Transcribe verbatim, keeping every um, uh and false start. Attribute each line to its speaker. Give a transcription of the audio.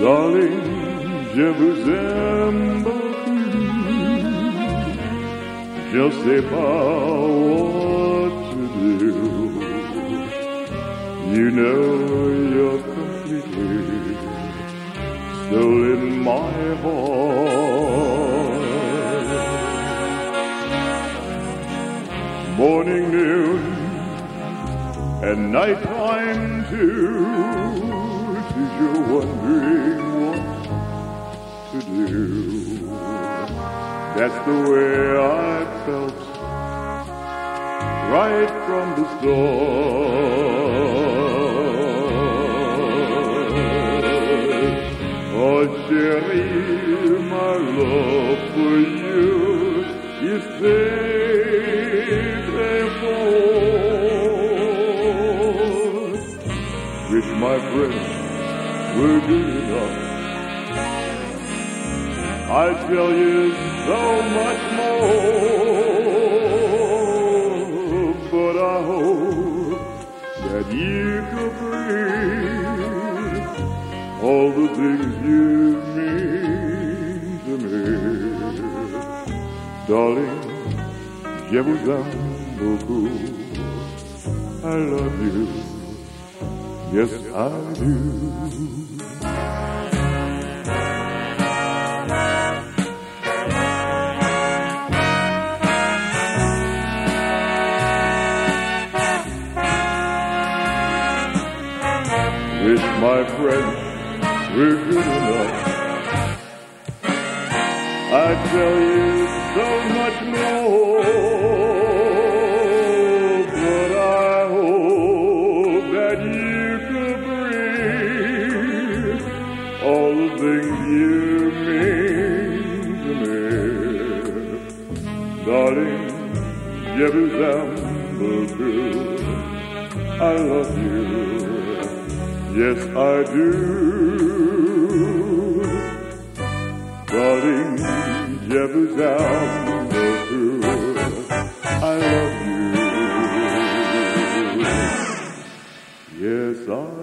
Speaker 1: Darling, je vous aime beaucoup. Je sais pas what to do. You know you're completely still in my heart. Morning, noon, and nighttime too. If you're wondering what to do, that's the way I felt right from the start. Oh, chérie, my love for you is très, très fort. Wish my friend we're good enough. I tell you so much more, but I hope that you could breathe all the things you mean to me. Darling, je vous aime beaucoup. I love you. Yes, I do. Wish my friend we're good enough. I tell you so much more, but I hope that you could breathe all the things you mean to me. Darling, je vous aime beaucoup. I love you. Yes, I do. Darling, je vous aime beaucoup. I love you. Yes, I